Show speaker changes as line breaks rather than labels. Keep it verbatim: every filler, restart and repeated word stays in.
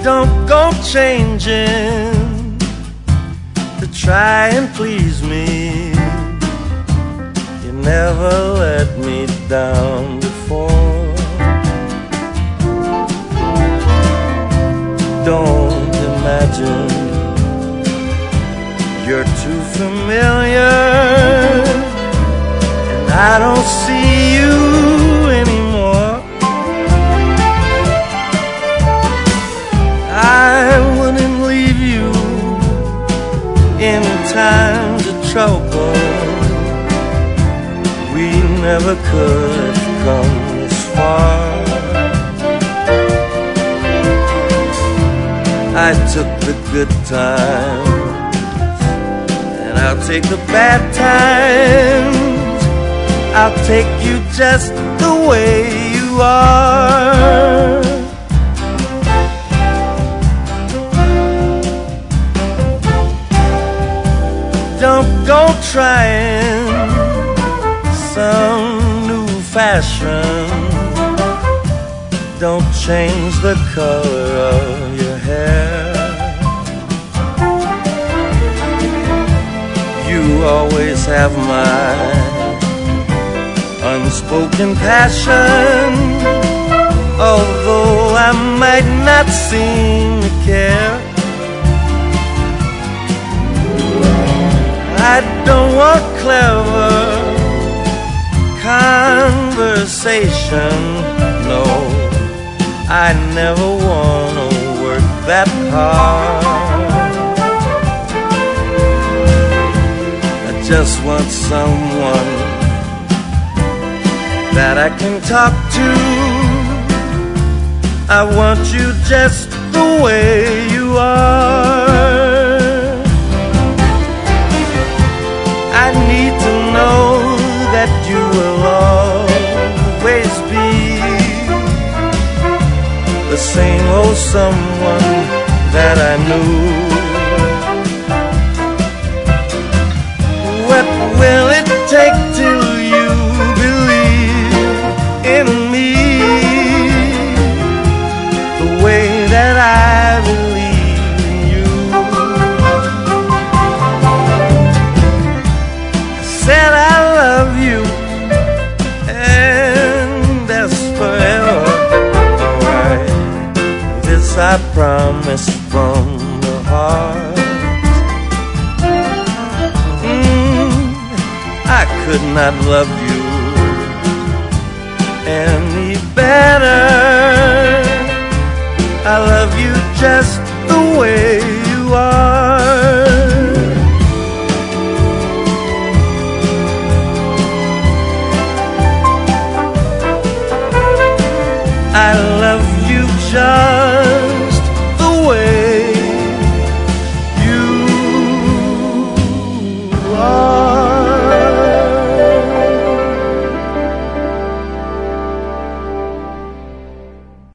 Don't go changing to try and please me. You never let me down before. Don't imagine you're too familiar, and I don't see you anymore. I wouldn't leave you in times of trouble. We never could have come this far. I took the good times, and I'll take the bad times. I'll take you just the way you are. Don't go trying some new fashion. Don't change the color of your hair. You always have my unspoken passion, although I might not seem to care. I don't want clever conversation, no. I never wanna work that hard. I just want someone that I can talk to. I want you just the way you are. I need to know that you will always be the same old someone that I knew. What will it take till you believe in me the way that I believe in you? I said I love you, and that's forever. Alright, this I promise from the heart. mm, I could not love you any better. I love